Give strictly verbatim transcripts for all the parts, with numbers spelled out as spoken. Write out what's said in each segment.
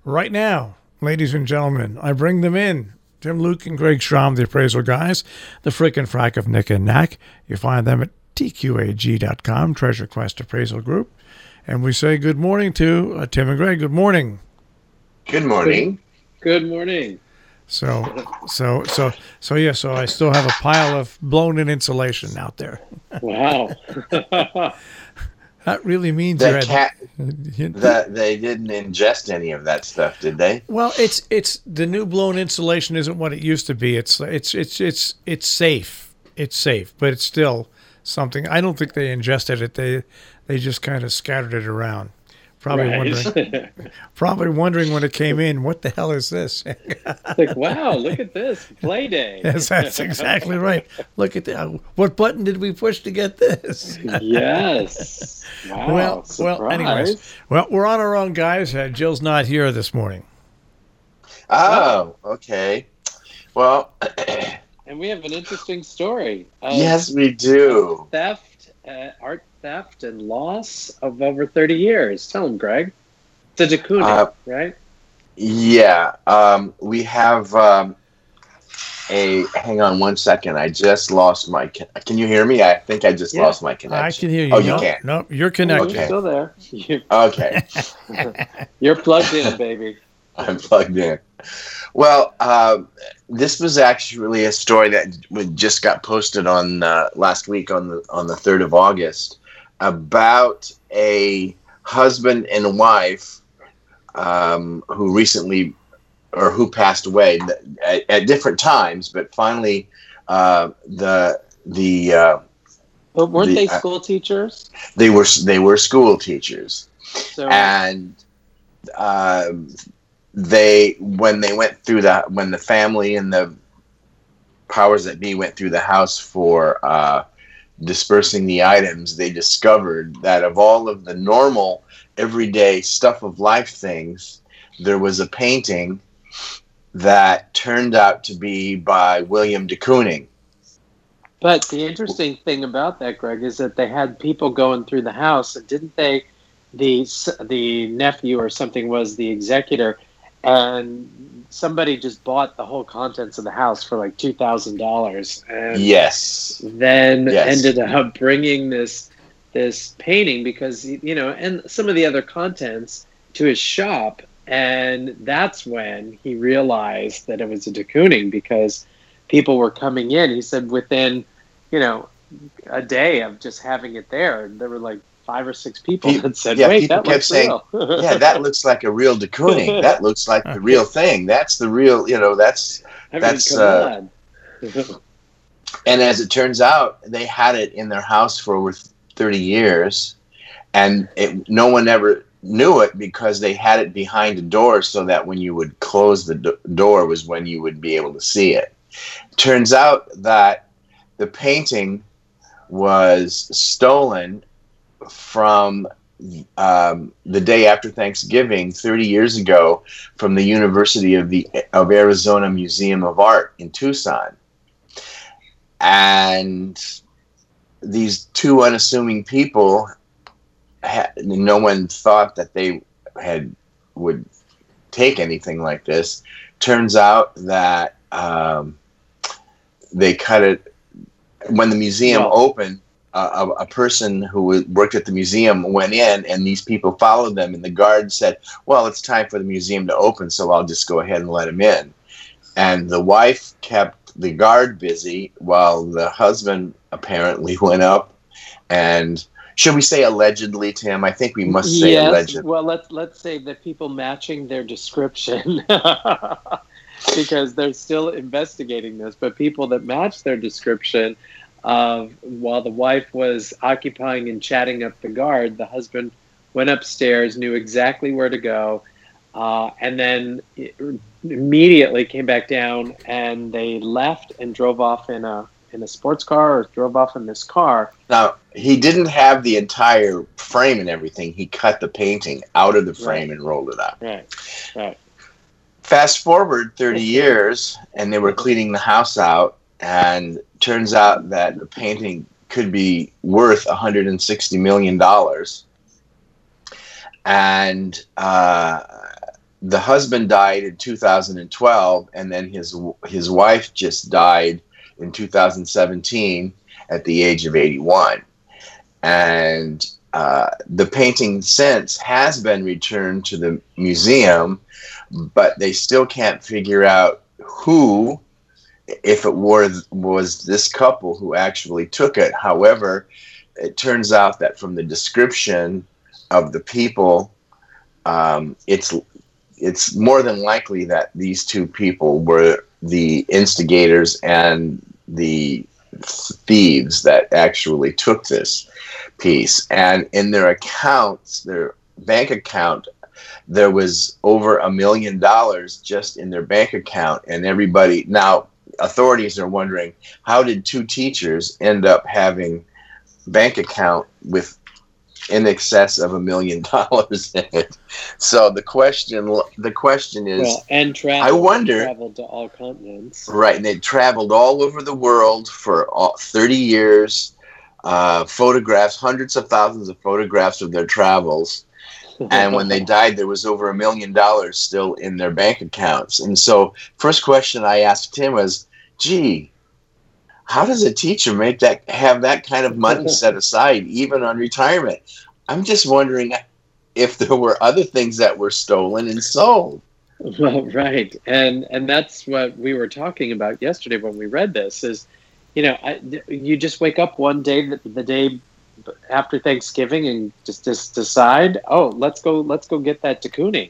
Right now, ladies and gentlemen, I bring them in. Tim Luke and Greg Schramm, the appraisal guys, the frick and frack of Nick and Knack. You find them at T Q A G dot com, Treasure Quest Appraisal Group. And we say good morning to uh, Tim and Greg. Good morning. Good morning. Good, good morning. So, so, so, so, yeah, so I still have a pile of blown-in insulation out there. Wow. That really means that you're cat, at, that they didn't ingest any of that stuff, did they? Well, it's it's the new blown insulation isn't what it used to be. It's it's it's it's it's safe. It's safe, but it's still something. I don't think they ingested it. They they just kind of scattered it around. Probably Right. wondering, probably wondering when it came in, what the hell is this? Like, wow, look at this. Play day. Yes, that's exactly right. Look at that. What button did we push to get this? Yes. Wow. well, surprise. well, anyways, well, we're on our own, guys. Uh, Jill's not here this morning. Oh, okay. Well, And we have an interesting story. Of yes, we do. Theft, uh, art theft, and loss of over thirty years. Tell them, Greg. It's a de Kooning, Uh, right? Yeah, um, we have um, a. Hang on one second. I just lost my. Can you hear me? I think I just Yeah. lost my I connection. can hear you. Oh, you no, can't. No, you're Oh, connected. you're still there. You- Okay, You're plugged in, baby. I'm plugged in. Well, um, this was actually a story that we just got posted on uh, last week on the on the third of August about a husband and wife um, who recently or who passed away at, at different times, but finally uh, the the uh, But weren't The- they uh, school teachers? they were they were school teachers. So And uh, they when they went through that when the family and the powers that be went through the house for uh, dispersing the items, they discovered that of all of the normal everyday stuff of life things, there was a painting that turned out to be by William de Kooning. But the interesting thing about that, Greg, is that they had people going through the house, and didn't they? The s- the nephew or something was the executor, and somebody just bought the whole contents of the house for like two thousand dollars, and Yes. then Yes. ended up bringing this this painting because you know, and some of the other contents to his shop, and that's when he realized that it was a de Kooning because people were coming in. He said within, you know, a day of just having it there, there were like five or six people Pe- that said, yeah, "Wait, people that kept looks saying, real." Yeah, that looks like a real de Kooning. That looks like the real thing. That's the real, you know, that's, I mean, that's, come uh, on. and as it turns out, they had it in their house for over thirty years, and it, no one ever knew it because they had it behind a door so that when you would close the do- door was when you would be able to see it. Turns out that the painting was stolen from um, the day after Thanksgiving thirty years ago from the University of the of Arizona Museum of Art in Tucson. And these two unassuming people, had, no one thought that they had would take anything like this. Turns out that um, they cut it when the museum Well- opened. Uh, a, a person who worked at the museum went in, and these people followed them. And the guard said, "Well, it's time for the museum to open, so I'll just go ahead and let him in." And the wife kept the guard busy while the husband apparently went up and, should we say allegedly, Tim? I think we must say yes. allegedly. Well, let's let's say the people matching their description, because they're still investigating this. But people that match their description of while the wife was occupying and chatting up the guard, the husband went upstairs, knew exactly where to go, uh, and then immediately came back down, and they left and drove off in a in a sports car, or drove off in this car. Now, he didn't have the entire frame and everything. He cut the painting out of the frame Right. and rolled it up. Right, right. Fast forward thirty years, and they were cleaning the house out, and turns out that the painting could be worth one hundred sixty million dollars. And uh, the husband died in two thousand twelve, and then his his wife just died in two thousand seventeen at the age of eighty-one. And uh, the painting since has been returned to the museum, but they still can't figure out who, if it was, was this couple who actually took it. However, it turns out that from the description of the people, um, it's it's more than likely that these two people were the instigators and the thieves that actually took this piece. And in their accounts, their bank account, there was over a million dollars just in their bank account. And everybody, now authorities are wondering, how did two teachers end up having bank account with in excess of a million dollars in it? So the question, the question is, well, and travel, I wonder, traveled to all continents, right? And they traveled all over the world for all, thirty years, uh, photographs, hundreds of thousands of photographs of their travels. And when they died, there was over a million dollars still in their bank accounts. And so first question I asked him was, gee, how does a teacher make that, have that kind of money set aside, even on retirement? I'm just wondering if there were other things that were stolen and sold. Well, right, and and that's what we were talking about yesterday when we read this. Is, you know, I, you just wake up one day, the, the day after Thanksgiving, and just just decide, oh, let's go, let's go get that de Kooning.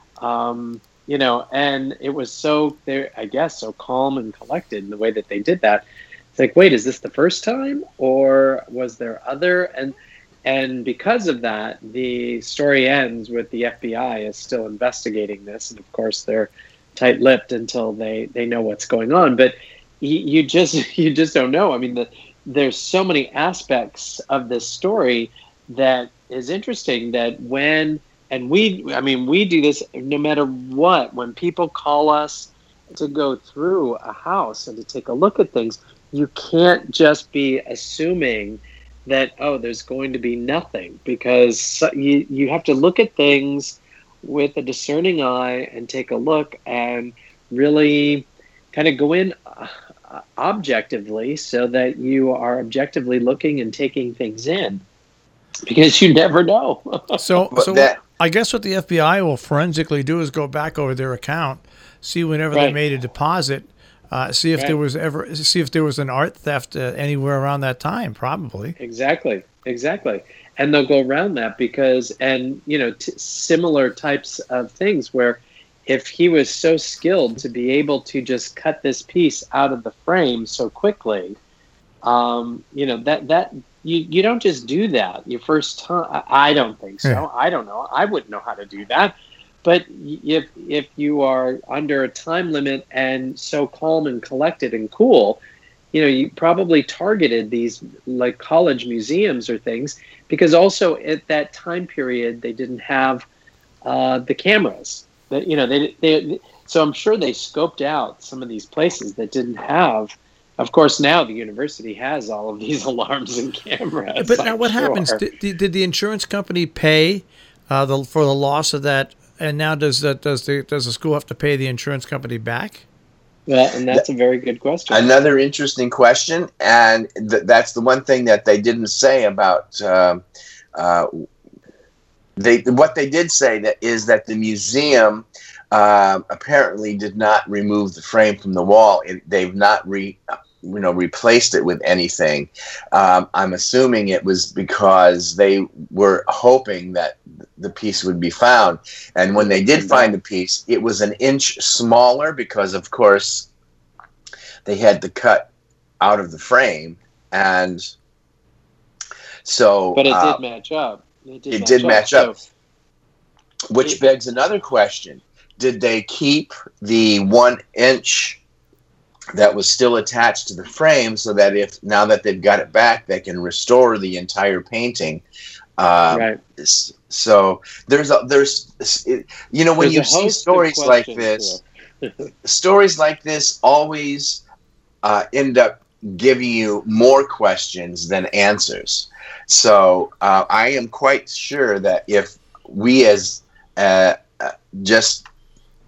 Um, you know, and it was so, there, I guess, so calm and collected in the way that they did that. It's like, wait, is this the first time, or was there other? And and because of that, the story ends with the F B I is still investigating this, and of course they're tight-lipped until they, they know what's going on. But you, you just you just don't know. I mean, the, there's so many aspects of this story that is interesting. That when and we, I mean, we do this no matter what. When people call us to go through a house and to take a look at things, you can't just be assuming that, oh, there's going to be nothing, because you, you have to look at things with a discerning eye and take a look and really kind of go in uh, objectively, so that you are objectively looking and taking things in, because you never know. so so that, I guess what the F B I will forensically do is go back over their account, see whenever Right. they made a deposit, Uh, see if Right. there was ever see if there was an art theft uh, anywhere around that time. Probably. Exactly, exactly. And they'll go around that because, and you know, t- similar types of things where if he was so skilled to be able to just cut this piece out of the frame so quickly, um, you know, that that you you don't just do that your first time. I, I don't think so. Yeah. I don't know. I wouldn't know how to do that. But if if you are under a time limit and so calm and collected and cool, you know, you probably targeted these like college museums or things, because also at that time period they didn't have uh, the cameras. That you know they they so I'm sure they scoped out some of these places that didn't have. Of course, now the university has all of these alarms and cameras. But now, I'm what sure. happens? Did, did the insurance company pay uh, the for the loss of that? And now does the, does the does the school have to pay the insurance company back? Well, and that's a very good question. Another interesting question, and th- that's the one thing that they didn't say about. Um, uh, they what they did say that is that the museum uh, apparently did not remove the frame from the wall. It, they've not re you know replaced it with anything. Um, I'm assuming it was because they were hoping that the piece would be found, and when they did find the piece, it was an inch smaller because, of course, they had to cut out of the frame, and so. But it uh, did match up. It did it match did up. match up, So, which it- begs another question: did they keep the one inch that was still attached to the frame, so that if now that they've got it back, they can restore the entire painting? Um, right. So there's a there's you know when There's you a see host of stories like questions this, stories like this always uh, end up giving you more questions than answers. So uh, I am quite sure that if we as uh, uh, just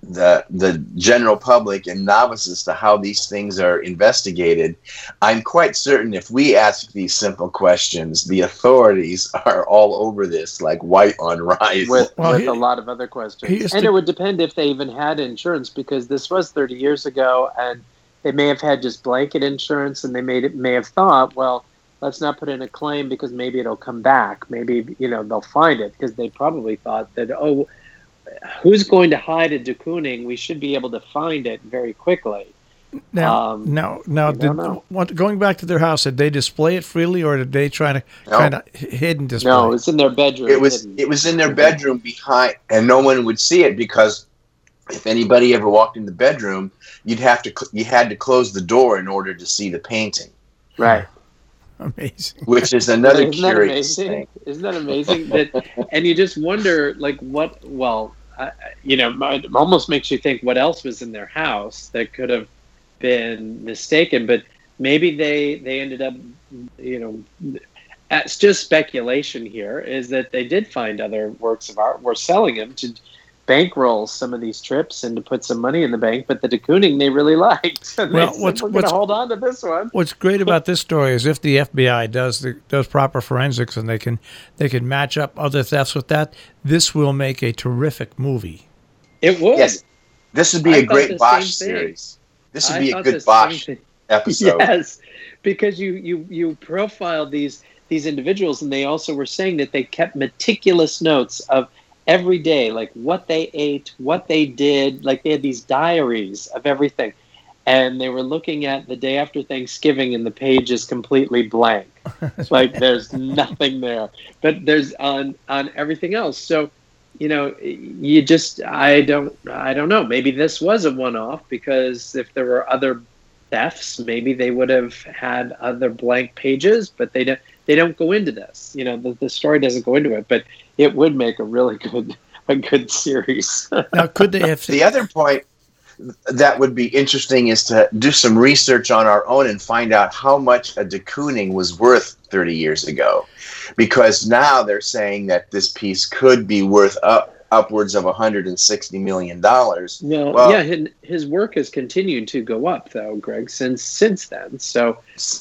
the the general public and novices to how these things are investigated, I'm quite certain if we ask these simple questions, the authorities are all over this like white on rice. With, Well, with he- a lot of other questions. he used And to- it would depend if they even had insurance, because this was thirty years ago, and they may have had just blanket insurance, and they may, may have thought, well, let's not put in a claim because maybe it'll come back. Maybe, you know, they'll find it, because they probably thought that, oh, who's going to hide a de Kooning? We should be able to find it very quickly. Now, Um, now, now, you did, don't know. what, going back to their house, did they display it freely, or did they try to No. kind of hidden display? No, it's in their bedroom. It was hidden. it was in their bedroom behind, and no one would see it, because if anybody ever walked in the bedroom, you'd have to cl- you had to close the door in order to see the painting, Right. Amazing. which is another Isn't that curious amazing? thing. Isn't that amazing? that, and you just wonder, like, what? Well, uh, you know, it almost makes you think what else was in their house that could have been mistaken. But maybe they they ended up, you know, it's just speculation here. Is that they did find other works of art, were selling them to bankroll some of these trips and to put some money in the bank, but the de Kooning they really liked. And Well, they said, what's- we're going what's- to hold on to this one. What's great about this story is if the F B I does the does proper forensics and they can they can match up other thefts with that, this will make a terrific movie. It would. Yes, this would be I a thought the great same Bosch thing. series. This would I be a thought the good same Bosch thing. episode. Yes, because you you you profile these these individuals, and they also were saying that they kept meticulous notes of every day, like what they ate, what they did. Like they had these diaries of everything, and they were looking at the day after Thanksgiving, and the page is completely blank. Like there's nothing there, but there's on on everything else. So, you know, you just I don't I don't know. Maybe this was a one-off, because if there were other thefts, maybe they would have had other blank pages, but they don't they don't go into this. You know, the, the story doesn't go into it, but it would make a really good a good series. Now, could they have? The other point that would be interesting is to do some research on our own and find out how much a de Kooning was worth thirty years ago, because now they're saying that this piece could be worth up upwards of one hundred sixty million dollars. Well, Well- yeah, his, his work has continued to go up, though, Greg, since since then. So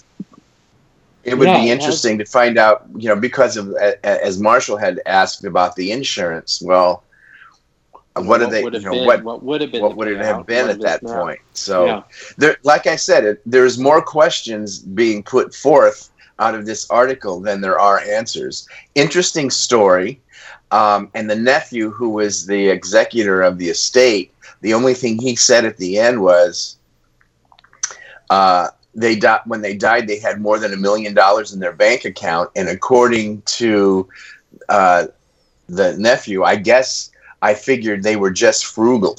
It would Yeah, be it interesting to find out, you know, because of, a- a- as Marshall had asked about the insurance, well, what do they, would you have know, been? what, What would have been? what the would it payout? have been What at is that now? point? So, Yeah. there, like I said, it, there's more questions being put forth out of this article than there are answers. Interesting story. Um, and the nephew, who was the executor of the estate, the only thing he said at the end was, uh, they di- when they died, they had more than a million dollars in their bank account. And according to uh, the nephew, I guess I figured they were just frugal.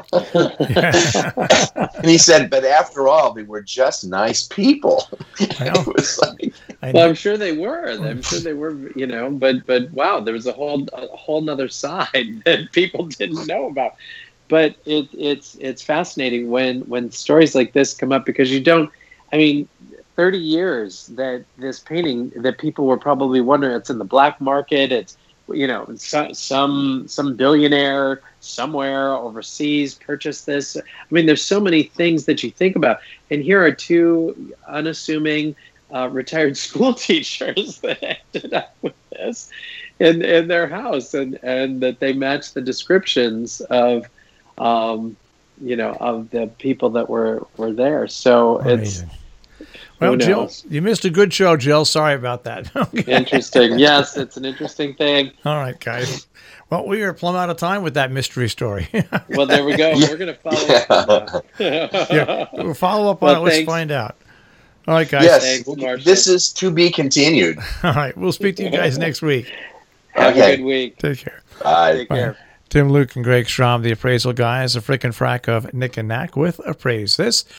And he said, but after all, they were just nice people. I know. It was like, I Well, know. I'm sure they were. I'm sure they were. You know, but but wow, there was a whole a whole nother side that people didn't know about. But it, it's it's fascinating when when stories like this come up, because you don't. I mean, thirty years that this painting that people were probably wondering, it's in the black market. It's, you know, some some some billionaire somewhere overseas purchased this. I mean, there's so many things that you think about, and here are two unassuming uh, retired school teachers that ended up with this in in their house, and and that they matched the descriptions of, um, you know, of the people that were were there. So it's. Amazing. Well, Who Jill, knows? you missed a good show, Jill. Sorry about that. Okay. Interesting. Yes, it's an interesting thing. All right, guys. Well, we are plumb out of time with that mystery story. Well, there we go. We're going to follow up on that. Yeah, we'll follow up on Well, it. Let's thanks. find out. All right, guys. yes, Thanks, Marshall. this is to be continued. All right. We'll speak to you guys next week. Have Okay. a good week. Take care. Bye. Take care. Tim, Luke, and Greg Strom, the appraisal guys, a frickin' frack of Nick and Knack with Appraise This.